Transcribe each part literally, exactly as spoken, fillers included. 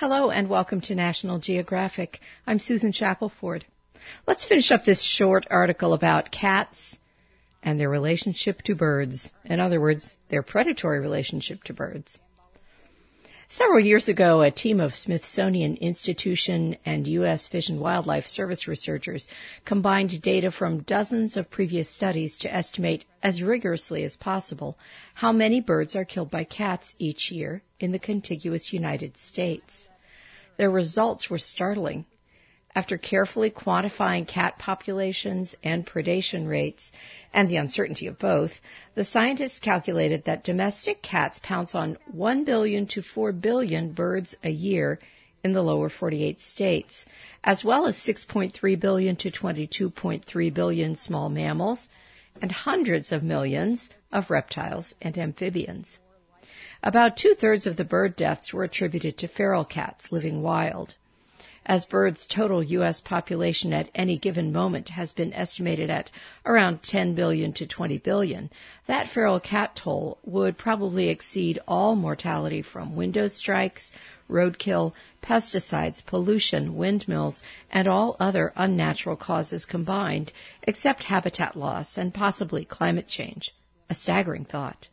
Hello and welcome to National Geographic. I'm Susan Shackelford. Let's finish up this short article about cats and their relationship to birds. In other words, their predatory relationship to birds. Several years ago, a team of Smithsonian Institution and U S Fish and Wildlife Service researchers combined data from dozens of previous studies to estimate as rigorously as possible how many birds are killed by cats each year in the contiguous United States. Their results were startling. After carefully quantifying cat populations and predation rates, and the uncertainty of both, the scientists calculated that domestic cats pounce on one billion to four billion birds a year in the lower forty-eight states, as well as six point three billion to twenty-two point three billion small mammals, and hundreds of millions of reptiles and amphibians. About two-thirds of the bird deaths were attributed to feral cats living wild. As birds' total U S population at any given moment has been estimated at around ten billion to twenty billion, that feral cat toll would probably exceed all mortality from window strikes, roadkill, pesticides, pollution, windmills, and all other unnatural causes combined, except habitat loss and possibly climate change. A staggering thought.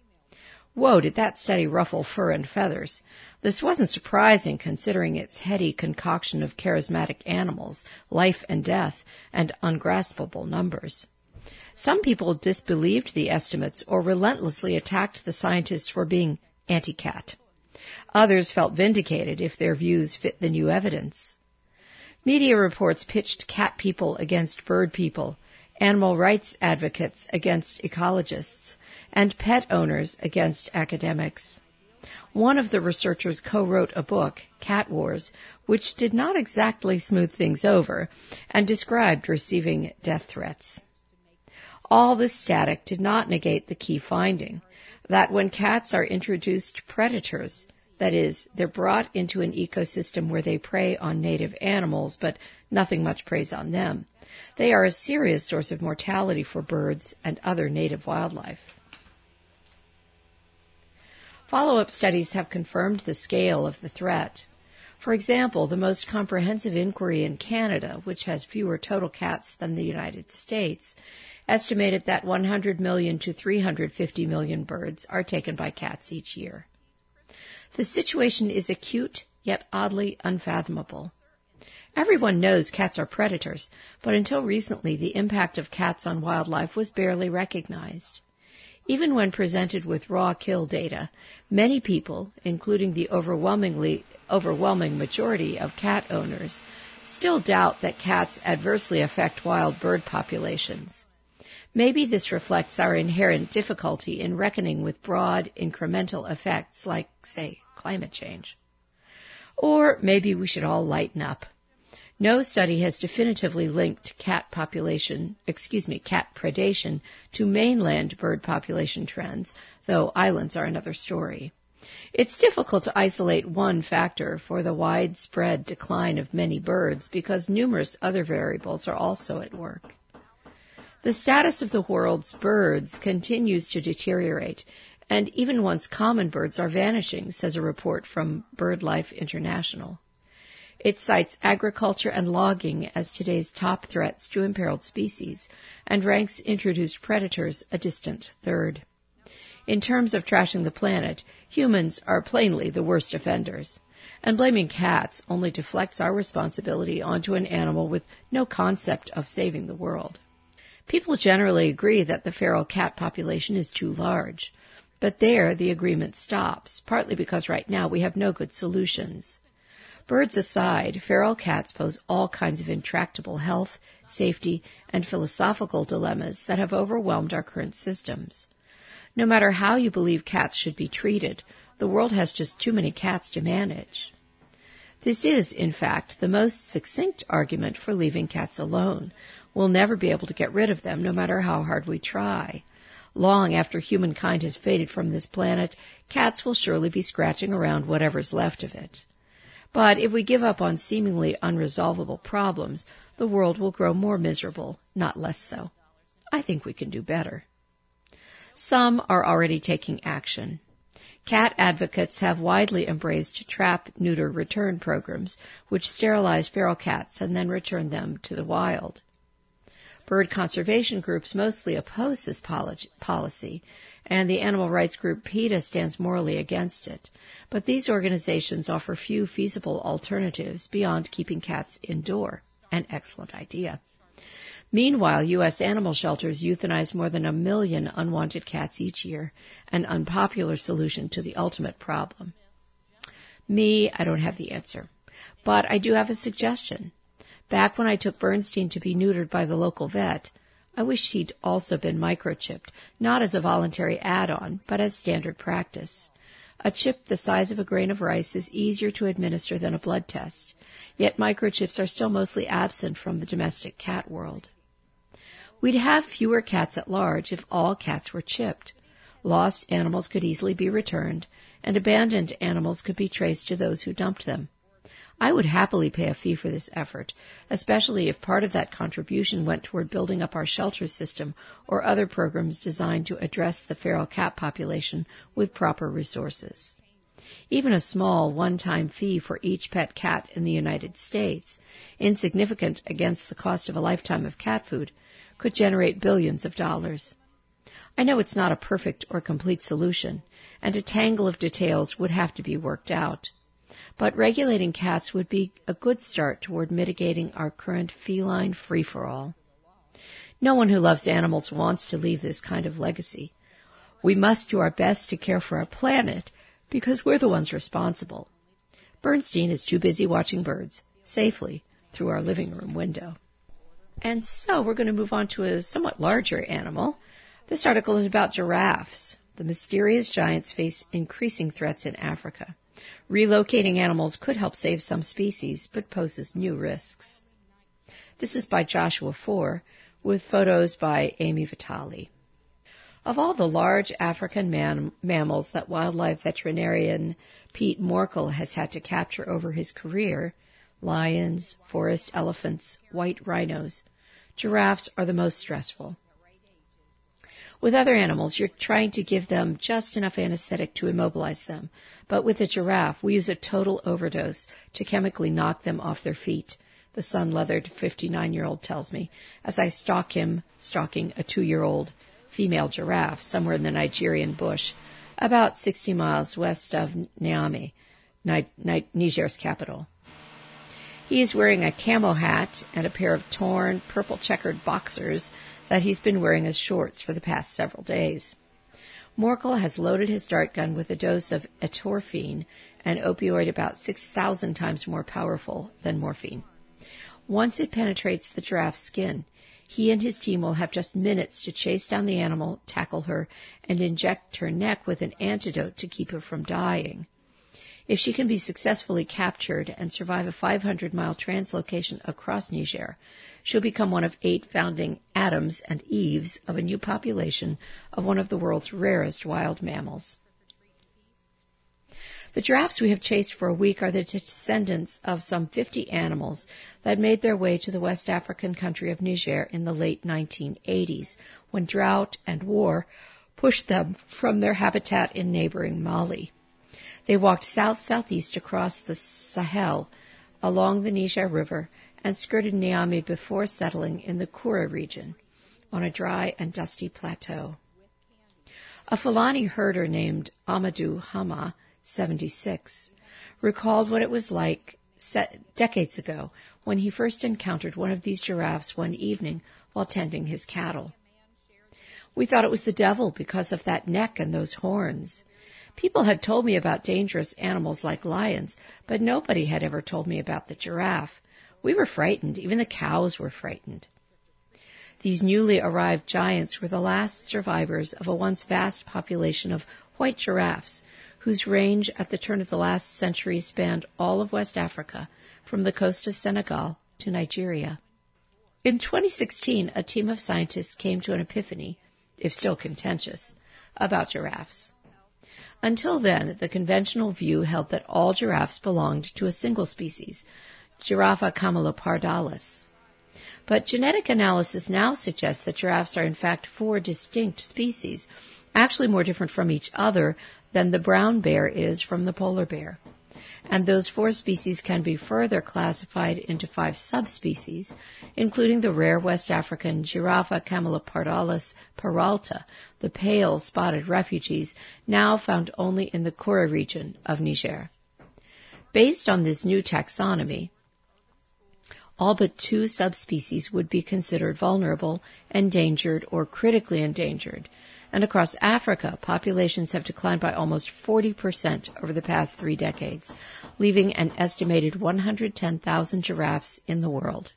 Whoa, did that study ruffle fur and feathers. This wasn't surprising considering its heady concoction of charismatic animals, life and death, and ungraspable numbers. Some people disbelieved the estimates or relentlessly attacked the scientists for being anti-cat. Others felt vindicated if their views fit the new evidence. Media reports pitched cat people against bird people, animal rights advocates against ecologists, and pet owners against academics. One of the researchers co-wrote a book, Cat Wars, which did not exactly smooth things over and described receiving death threats. All this static did not negate the key finding, that when cats are introduced predators, that is, they're brought into an ecosystem where they prey on native animals, but nothing much preys on them, they are a serious source of mortality for birds and other native wildlife. Follow-up studies have confirmed the scale of the threat. For example, the most comprehensive inquiry in Canada, which has fewer total cats than the United States, estimated that one hundred million to three hundred fifty million birds are taken by cats each year. The situation is acute, yet oddly unfathomable. Everyone knows cats are predators, but until recently the impact of cats on wildlife was barely recognized. Even when presented with raw kill data, many people, including the overwhelmingly overwhelming majority of cat owners, still doubt that cats adversely affect wild bird populations. Maybe this reflects our inherent difficulty in reckoning with broad, incremental effects like, say, climate change. Or maybe we should all lighten up. No study has definitively linked cat population, excuse me, cat predation to mainland bird population trends, though islands are another story. It's difficult to isolate one factor for the widespread decline of many birds because numerous other variables are also at work. The status of the world's birds continues to deteriorate, and even once common birds are vanishing, says a report from BirdLife International. It cites agriculture and logging as today's top threats to imperiled species, and ranks introduced predators a distant third. In terms of trashing the planet, humans are plainly the worst offenders, and blaming cats only deflects our responsibility onto an animal with no concept of saving the world. People generally agree that the feral cat population is too large, but there the agreement stops, partly because right now we have no good solutions. Birds aside, feral cats pose all kinds of intractable health, safety, and philosophical dilemmas that have overwhelmed our current systems. No matter how you believe cats should be treated, the world has just too many cats to manage. This is, in fact, the most succinct argument for leaving cats alone. We'll never be able to get rid of them, no matter how hard we try. Long after humankind has faded from this planet, cats will surely be scratching around whatever's left of it. But if we give up on seemingly unresolvable problems, the world will grow more miserable, not less so. I think we can do better. Some are already taking action. Cat advocates have widely embraced trap-neuter return programs, which sterilize feral cats and then return them to the wild. Bird conservation groups mostly oppose this policy, and the animal rights group PETA stands morally against it. But these organizations offer few feasible alternatives beyond keeping cats indoor. An excellent idea. Meanwhile, U S animal shelters euthanize more than a million unwanted cats each year, an unpopular solution to the ultimate problem. Me, I don't have the answer. But I do have a suggestion. Back when I took Bernstein to be neutered by the local vet, I wish he'd also been microchipped, not as a voluntary add-on, but as standard practice. A chip the size of a grain of rice is easier to administer than a blood test, yet microchips are still mostly absent from the domestic cat world. We'd have fewer cats at large if all cats were chipped. Lost animals could easily be returned, and abandoned animals could be traced to those who dumped them. I would happily pay a fee for this effort, especially if part of that contribution went toward building up our shelter system or other programs designed to address the feral cat population with proper resources. Even a small one-time fee for each pet cat in the United States, insignificant against the cost of a lifetime of cat food, could generate billions of dollars. I know it's not a perfect or complete solution, and a tangle of details would have to be worked out. But regulating cats would be a good start toward mitigating our current feline free-for-all. No one who loves animals wants to leave this kind of legacy. We must do our best to care for our planet because we're the ones responsible. Bernstein is too busy watching birds safely through our living room window. And so we're going to move on to a somewhat larger animal. This article is about giraffes. The mysterious giants face increasing threats in Africa. Relocating animals could help save some species, but poses new risks. This is by Joshua Foer, with photos by Amy Vitale. Of all the large African man- mammals that wildlife veterinarian Pete Morkel has had to capture over his career, lions, forest elephants, white rhinos, giraffes are the most stressful. With other animals, you're trying to give them just enough anesthetic to immobilize them. But with a giraffe, we use a total overdose to chemically knock them off their feet, the sun-leathered fifty-nine-year-old tells me, as I stalk him stalking a two-year-old female giraffe somewhere in the Nigerian bush, about sixty miles west of Niamey, Ni- Ni- Niger's capital. He is wearing a camo hat and a pair of torn, purple-checkered boxers that he's been wearing as shorts for the past several days. Morkel has loaded his dart gun with a dose of etorphine, an opioid about six thousand times more powerful than morphine. Once it penetrates the giraffe's skin, he and his team will have just minutes to chase down the animal, tackle her, and inject her neck with an antidote to keep her from dying. If she can be successfully captured and survive a five hundred mile translocation across Niger, she'll become one of eight founding Adams and Eves of a new population of one of the world's rarest wild mammals. The giraffes we have chased for a week are the descendants of some fifty animals that made their way to the West African country of Niger in the late nineteen eighties, when drought and war pushed them from their habitat in neighboring Mali. They walked south-southeast across the Sahel, along the Niger River, and skirted Niamey before settling in the Koura region, on a dry and dusty plateau. A Fulani herder named Amadou Hama, seventy-six, recalled what it was like decades ago when he first encountered one of these giraffes one evening while tending his cattle. We thought it was the devil because of that neck and those horns. People had told me about dangerous animals like lions, but nobody had ever told me about the giraffe. We were frightened. Even the cows were frightened. These newly arrived giants were the last survivors of a once vast population of white giraffes, whose range at the turn of the last century spanned all of West Africa, from the coast of Senegal to Nigeria. In twenty sixteen, a team of scientists came to an epiphany, if still contentious, about giraffes. Until then, the conventional view held that all giraffes belonged to a single species, Giraffa camelopardalis. But genetic analysis now suggests that giraffes are in fact four distinct species, actually more different from each other than the brown bear is from the polar bear. And those four species can be further classified into five subspecies, including the rare West African Giraffa camelopardalis peralta, the pale spotted refugees now found only in the Kora region of Niger. Based on this new taxonomy, all but two subspecies would be considered vulnerable, endangered, or critically endangered, and across Africa, populations have declined by almost forty percent over the past three decades, leaving an estimated one hundred ten thousand giraffes in the world.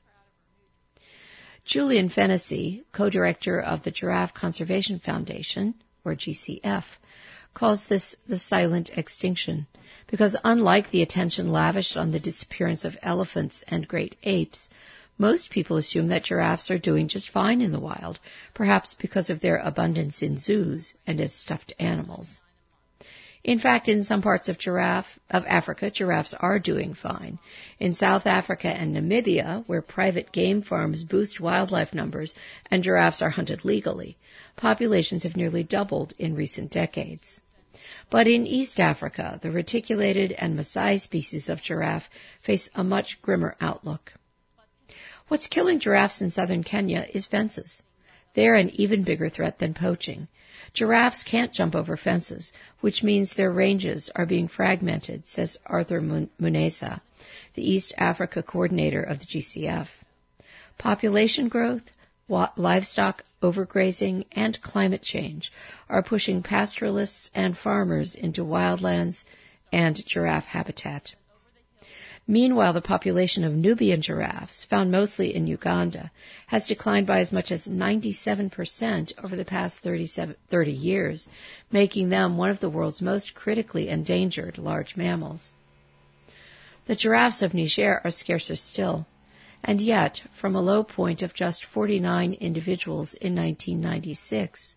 Julian Fennessy, co-director of the Giraffe Conservation Foundation, or G C F, calls this the silent extinction, because unlike the attention lavished on the disappearance of elephants and great apes, most people assume that giraffes are doing just fine in the wild, perhaps because of their abundance in zoos and as stuffed animals. In fact, in some parts of giraffe of Africa, giraffes are doing fine. In South Africa and Namibia, where private game farms boost wildlife numbers and giraffes are hunted legally, populations have nearly doubled in recent decades. But in East Africa, the reticulated and Maasai species of giraffe face a much grimmer outlook. What's killing giraffes in southern Kenya is fences. They're an even bigger threat than poaching. Giraffes can't jump over fences, which means their ranges are being fragmented, says Arthur Munesa, the East Africa coordinator of the G C F. Population growth, livestock overgrazing, and climate change are pushing pastoralists and farmers into wildlands and giraffe habitat. Meanwhile, the population of Nubian giraffes, found mostly in Uganda, has declined by as much as ninety-seven percent over the past thirty years, making them one of the world's most critically endangered large mammals. The giraffes of Niger are scarcer still, and yet, from a low point of just forty-nine individuals in nineteen ninety-six,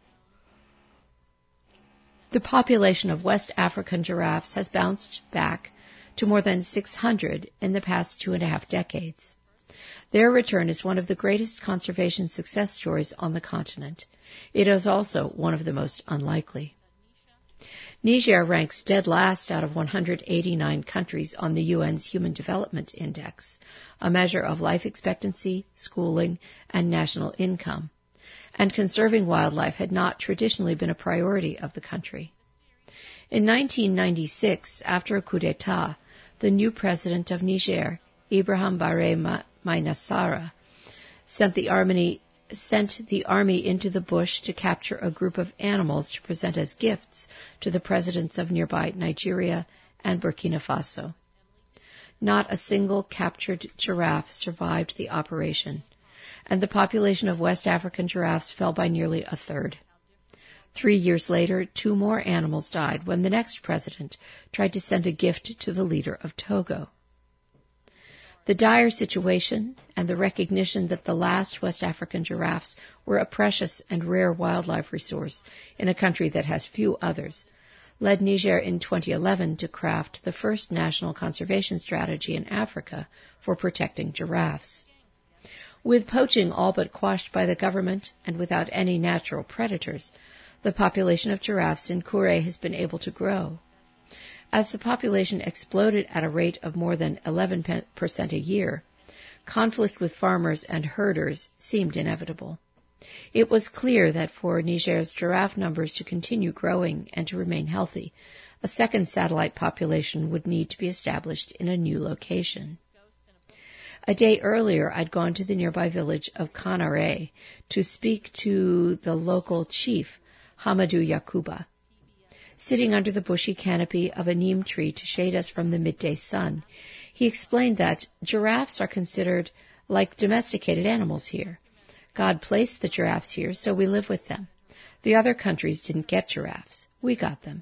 the population of West African giraffes has bounced back to more than six hundred in the past two and a half decades. Their return is one of the greatest conservation success stories on the continent. It is also one of the most unlikely. Niger ranks dead last out of one hundred eighty-nine countries on the U N's Human Development Index, a measure of life expectancy, schooling, and national income. And conserving wildlife had not traditionally been a priority of the country. In nineteen ninety-six, after a coup d'etat, the new president of Niger, Ibrahim Bare Mainassara, sent the army sent the army into the bush to capture a group of animals to present as gifts to the presidents of nearby Nigeria and Burkina Faso. Not a single captured giraffe survived the operation, and the population of West African giraffes fell by nearly a third. Three years later, two more animals died when the next president tried to send a gift to the leader of Togo. The dire situation and the recognition that the last West African giraffes were a precious and rare wildlife resource in a country that has few others led Niger in twenty eleven to craft the first national conservation strategy in Africa for protecting giraffes. With poaching all but quashed by the government and without any natural predators, the population of giraffes in Kure has been able to grow. As the population exploded at a rate of more than eleven percent a year, conflict with farmers and herders seemed inevitable. It was clear that for Niger's giraffe numbers to continue growing and to remain healthy, a second satellite population would need to be established in a new location. A day earlier, I'd gone to the nearby village of Kanare to speak to the local chief, Hamadou Yakuba. Sitting under the bushy canopy of a neem tree to shade us from the midday sun, he explained that giraffes are considered like domesticated animals here. God placed the giraffes here, so we live with them. The other countries didn't get giraffes. We got them.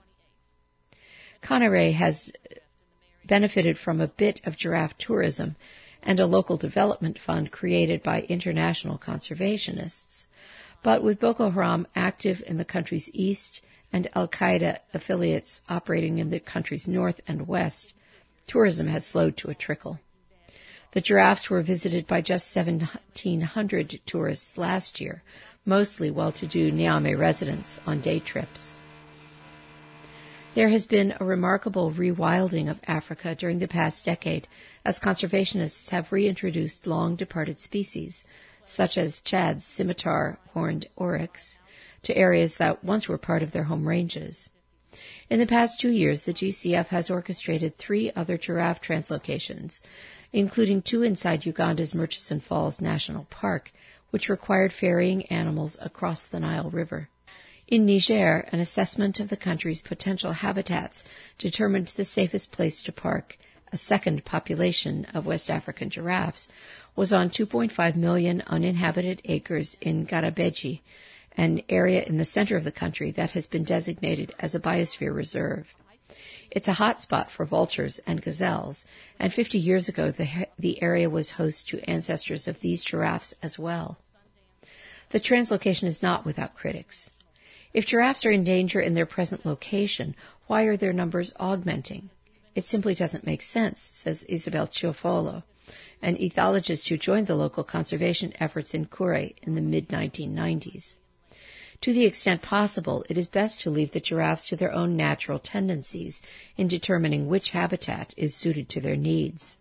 Kanare has benefited from a bit of giraffe tourism and a local development fund created by international conservationists. But with Boko Haram active in the country's east and Al-Qaeda affiliates operating in the country's north and west, tourism has slowed to a trickle. The giraffes were visited by just seventeen hundred tourists last year, mostly well-to-do Niamey residents on day trips. There has been a remarkable rewilding of Africa during the past decade as conservationists have reintroduced long-departed species, such as Chad's scimitar horned oryx, to areas that once were part of their home ranges. In the past two years, the G C F has orchestrated three other giraffe translocations, including two inside Uganda's Murchison Falls National Park, which required ferrying animals across the Nile River. In Niger, an assessment of the country's potential habitats determined the safest place to park a second population of West African giraffes was on two point five million uninhabited acres in Garabeji, an area in the center of the country that has been designated as a biosphere reserve. It's a hot spot for vultures and gazelles, and fifty years ago the, the area was host to ancestors of these giraffes as well. The translocation is not without critics. If giraffes are in danger in their present location, why are their numbers augmenting? It simply doesn't make sense, says Isabel Ciofolo, an ethologist who joined the local conservation efforts in Kure in the mid nineteen nineties. To the extent possible, it is best to leave the giraffes to their own natural tendencies in determining which habitat is suited to their needs.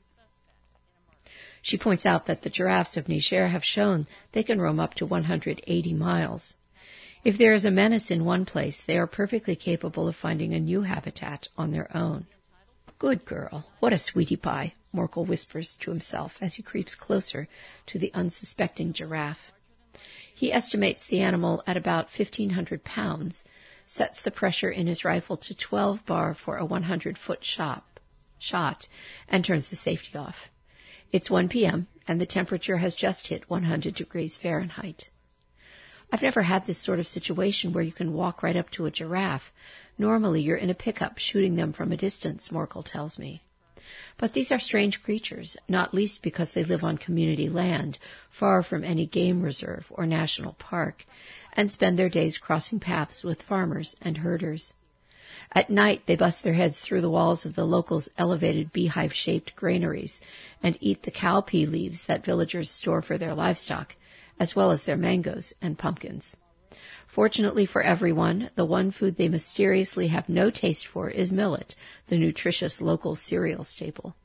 She points out that the giraffes of Niger have shown they can roam up to one hundred eighty miles. If there is a menace in one place, they are perfectly capable of finding a new habitat on their own. Good girl, what a sweetie pie, Morkel whispers to himself as he creeps closer to the unsuspecting giraffe. He estimates the animal at about fifteen hundred pounds, sets the pressure in his rifle to twelve bar for a one hundred foot shot, shot, and turns the safety off. It's one p.m., and the temperature has just hit one hundred degrees Fahrenheit. I've never had this sort of situation where you can walk right up to a giraffe. Normally you're in a pickup shooting them from a distance, Morkel tells me. But these are strange creatures, not least because they live on community land, far from any game reserve or national park, and spend their days crossing paths with farmers and herders. At night they bust their heads through the walls of the locals' elevated beehive-shaped granaries and eat the cowpea leaves that villagers store for their livestock, as well as their mangoes and pumpkins. Fortunately for everyone, the one food they mysteriously have no taste for is millet, the nutritious local cereal staple.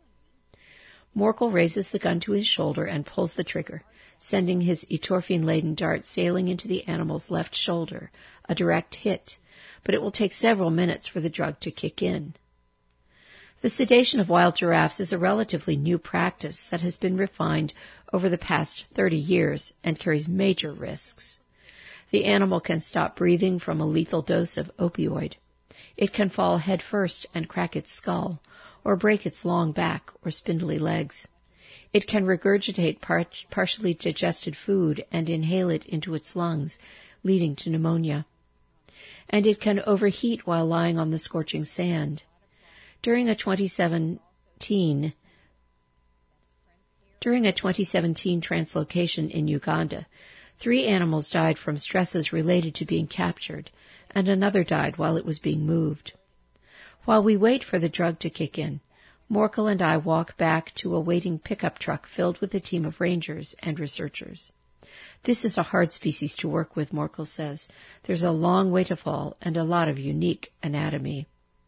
Morkel raises the gun to his shoulder and pulls the trigger, sending his etorphine-laden dart sailing into the animal's left shoulder, a direct hit, but it will take several minutes for the drug to kick in. The sedation of wild giraffes is a relatively new practice that has been refined over the past thirty years and carries major risks. The animal can stop breathing from a lethal dose of opioid. It can fall head first and crack its skull, or break its long back or spindly legs. It can regurgitate par- partially digested food and inhale it into its lungs, leading to pneumonia. And it can overheat while lying on the scorching sand. During a twenty seventeen During a twenty seventeen translocation in Uganda, three animals died from stresses related to being captured, and another died while it was being moved. While we wait for the drug to kick in, Morkel and I walk back to a waiting pickup truck filled with a team of rangers and researchers. This is a hard species to work with, Morkel says. There's a long way to fall and a lot of unique anatomy.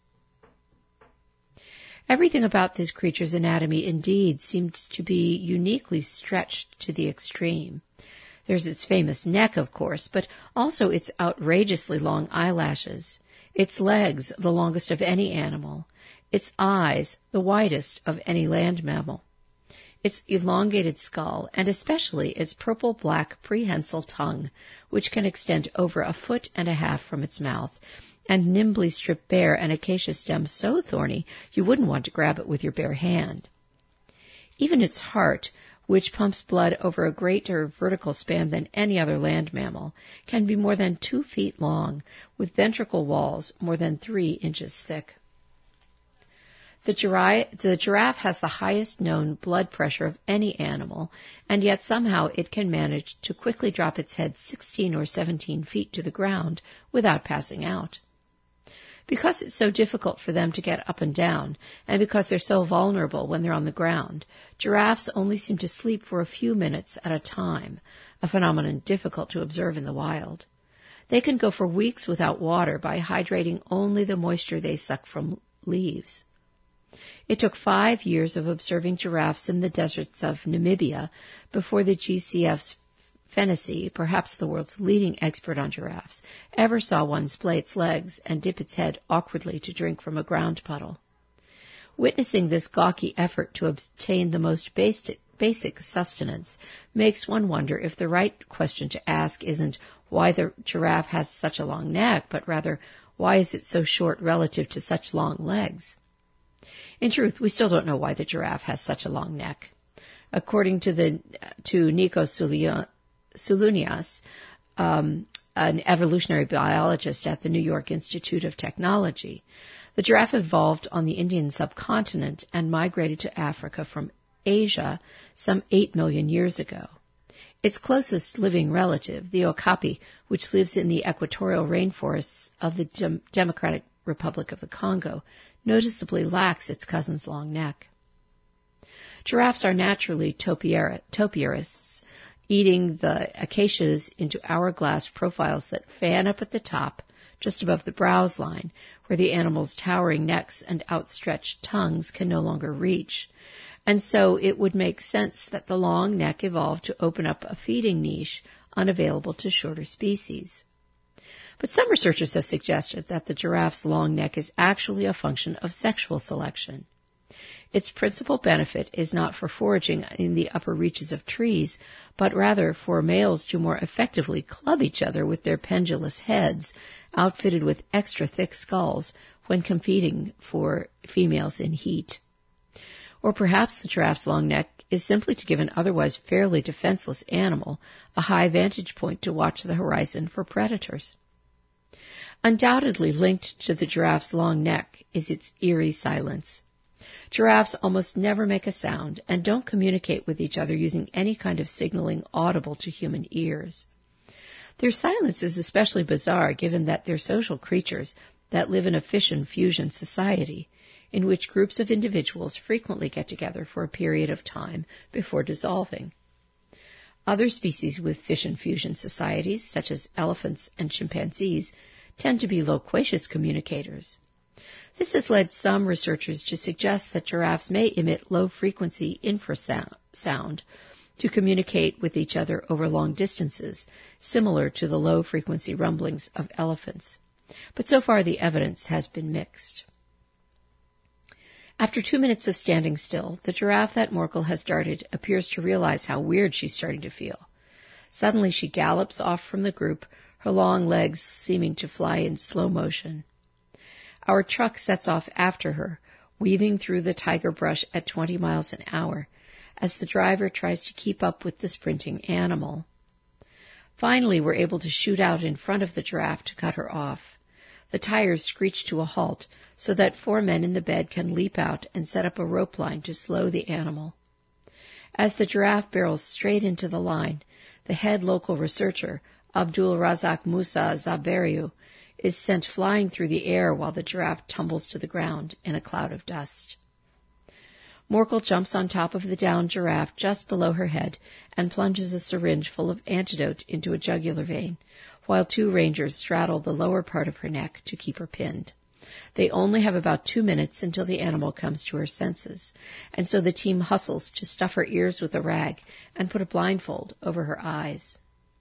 Everything about this creature's anatomy indeed seems to be uniquely stretched to the extreme. There's its famous neck, of course, but also its outrageously long eyelashes, its legs, the longest of any animal, its eyes, the widest of any land mammal, its elongated skull, and especially its purple-black prehensile tongue, which can extend over a foot and a half from its mouth, and nimbly strip bare an acacia stem so thorny you wouldn't want to grab it with your bare hand. Even its heart, which pumps blood over a greater vertical span than any other land mammal, can be more than two feet long, with ventricle walls more than three inches thick. The giraffe, the giraffe has the highest known blood pressure of any animal, and yet somehow it can manage to quickly drop its head sixteen or seventeen feet to the ground without passing out. Because it's so difficult for them to get up and down, and because they're so vulnerable when they're on the ground, giraffes only seem to sleep for a few minutes at a time, a phenomenon difficult to observe in the wild. They can go for weeks without water by hydrating only the moisture they suck from leaves. It took five years of observing giraffes in the deserts of Namibia before the G C F's Fennessy, perhaps the world's leading expert on giraffes, ever saw one splay its legs and dip its head awkwardly to drink from a ground puddle. Witnessing this gawky effort to obtain the most basic, basic sustenance makes one wonder if the right question to ask isn't why the giraffe has such a long neck, but rather why is it so short relative to such long legs? In truth, we still don't know why the giraffe has such a long neck. According to the to Nico Sulunias, um, an evolutionary biologist at the New York Institute of Technology, the giraffe evolved on the Indian subcontinent and migrated to Africa from Asia some eight million years ago. Its closest living relative, the okapi, which lives in the equatorial rainforests of the Dem- Democratic Republic of the Congo, noticeably lacks its cousin's long neck. Giraffes are naturally topiar- topiarists, eating the acacias into hourglass profiles that fan up at the top, just above the browse line, where the animal's towering necks and outstretched tongues can no longer reach. And so it would make sense that the long neck evolved to open up a feeding niche unavailable to shorter species. But some researchers have suggested that the giraffe's long neck is actually a function of sexual selection. Its principal benefit is not for foraging in the upper reaches of trees, but rather for males to more effectively club each other with their pendulous heads, outfitted with extra thick skulls, when competing for females in heat. Or perhaps the giraffe's long neck is simply to give an otherwise fairly defenseless animal a high vantage point to watch the horizon for predators. Undoubtedly linked to the giraffe's long neck is its eerie silence. Giraffes almost never make a sound and don't communicate with each other using any kind of signaling audible to human ears. Their silence is especially bizarre given that they're social creatures that live in a fission-fusion society, in which groups of individuals frequently get together for a period of time before dissolving. Other species with fission-fusion societies, such as elephants and chimpanzees, tend to be loquacious communicators. This has led some researchers to suggest that giraffes may emit low-frequency infrasound to communicate with each other over long distances, similar to the low-frequency rumblings of elephants. But so far the evidence has been mixed. After two minutes of standing still, the giraffe that Morkel has darted appears to realize how weird she's starting to feel. Suddenly she gallops off from the group, her long legs seeming to fly in slow motion. Our truck sets off after her, weaving through the tiger brush at twenty miles an hour, as the driver tries to keep up with the sprinting animal. Finally, we're able to shoot out in front of the giraffe to cut her off. The tires screech to a halt, so that four men in the bed can leap out and set up a rope line to slow the animal. As the giraffe barrels straight into the line, the head local researcher, Abdul Razak Musa Zaberiu, is sent flying through the air while the giraffe tumbles to the ground in a cloud of dust. Morkel jumps on top of the downed giraffe just below her head and plunges a syringe full of antidote into a jugular vein, while two rangers straddle the lower part of her neck to keep her pinned. They only have about two minutes until the animal comes to her senses, and so the team hustles to stuff her ears with a rag and put a blindfold over her eyes.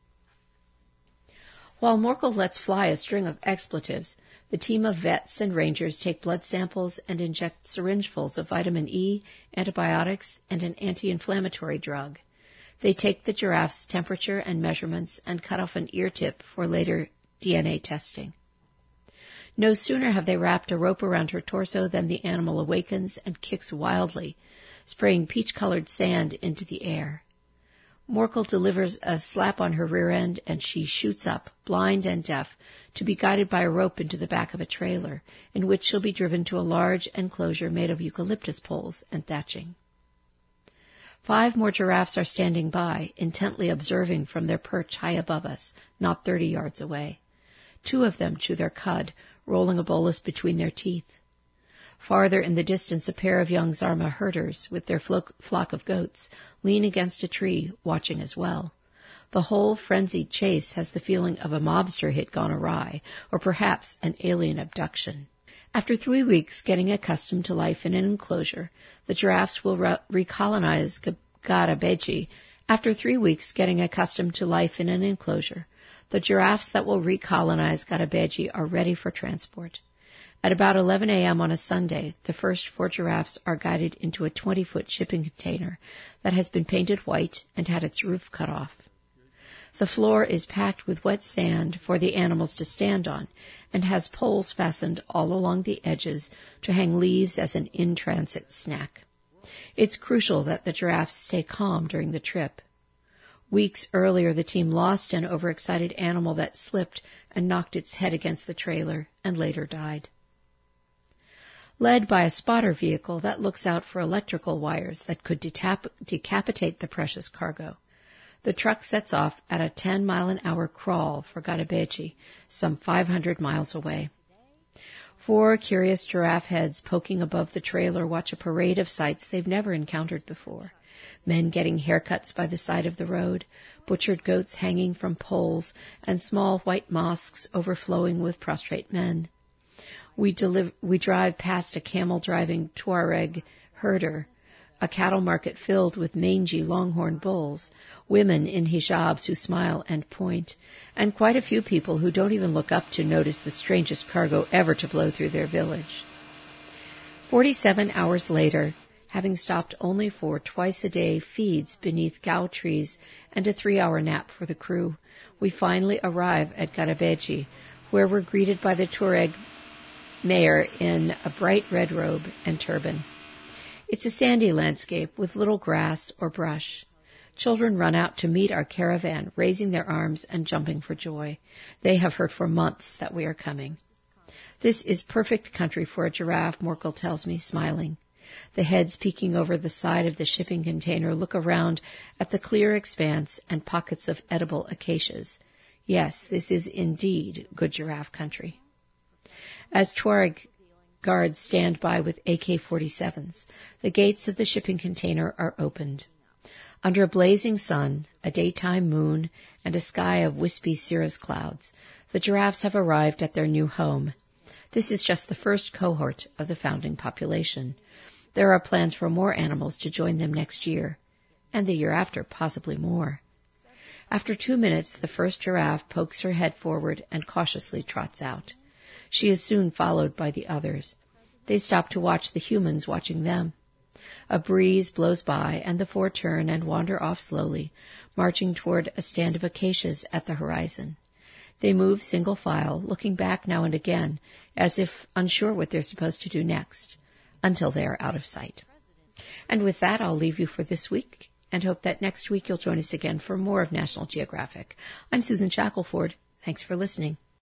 While Morkel lets fly a string of expletives, the team of vets and rangers take blood samples and inject syringefuls of vitamin E, antibiotics, and an anti-inflammatory drug. They take the giraffe's temperature and measurements and cut off an ear tip for later D N A testing. No sooner have they wrapped a rope around her torso than the animal awakens and kicks wildly, spraying peach-colored sand into the air. Morkel delivers a slap on her rear end, and she shoots up, blind and deaf, to be guided by a rope into the back of a trailer, in which she'll be driven to a large enclosure made of eucalyptus poles and thatching. Five more giraffes are standing by, intently observing from their perch high above us, not thirty yards away. Two of them chew their cud, rolling a bolus between their teeth. Farther in the distance, a pair of young Zarma herders, with their flo- flock of goats, lean against a tree, watching as well. The whole frenzied chase has the feeling of a mobster hit gone awry, or perhaps an alien abduction. After three weeks getting accustomed to life in an enclosure, the giraffes will re- recolonize Gadabeji. After three weeks getting accustomed to life in an enclosure, the giraffes that will recolonize Gadabeji are ready for transport. At about eleven a.m. on a Sunday, the first four giraffes are guided into a twenty-foot shipping container that has been painted white and had its roof cut off. The floor is packed with wet sand for the animals to stand on and has poles fastened all along the edges to hang leaves as an in-transit snack. It's crucial that the giraffes stay calm during the trip. Weeks earlier, the team lost an overexcited animal that slipped and knocked its head against the trailer and later died. Led by a spotter vehicle that looks out for electrical wires that could detap- decapitate the precious cargo, the truck sets off at a ten-mile-an-hour crawl for Gadabeji, some five hundred miles away. Four curious giraffe heads poking above the trailer watch a parade of sights they've never encountered before. Men getting haircuts by the side of the road, butchered goats hanging from poles, and small white mosques overflowing with prostrate men. We, deliv- we drive past a camel-driving Tuareg herder, a cattle market filled with mangy longhorn bulls, women in hijabs who smile and point, and quite a few people who don't even look up to notice the strangest cargo ever to blow through their village. Forty-seven hours later, having stopped only for twice-a-day feeds beneath gao trees and a three-hour nap for the crew, we finally arrive at Gadabeji, where we're greeted by the Tuareg mayor in a bright red robe and turban. It's a sandy landscape with little grass or brush. Children run out to meet our caravan, raising their arms and jumping for joy. They have heard for months that we are coming. This is perfect country for a giraffe, Morkel tells me, smiling. The heads peeking over the side of the shipping container look around at the clear expanse and pockets of edible acacias. Yes, this is indeed good giraffe country. As Tuareg guards stand by with A K forty-sevens, the gates of the shipping container are opened. Under a blazing sun, a daytime moon, and a sky of wispy cirrus clouds, the giraffes have arrived at their new home. This is just the first cohort of the founding population. There are plans for more animals to join them next year, and the year after, possibly more. After two minutes, the first giraffe pokes her head forward and cautiously trots out. She is soon followed by the others. They stop to watch the humans watching them. A breeze blows by, and the four turn and wander off slowly, marching toward a stand of acacias at the horizon. They move single file, looking back now and again, as if unsure what they're supposed to do next, until they are out of sight. And with that, I'll leave you for this week, and hope that next week you'll join us again for more of National Geographic. I'm Susan Shackelford. Thanks for listening.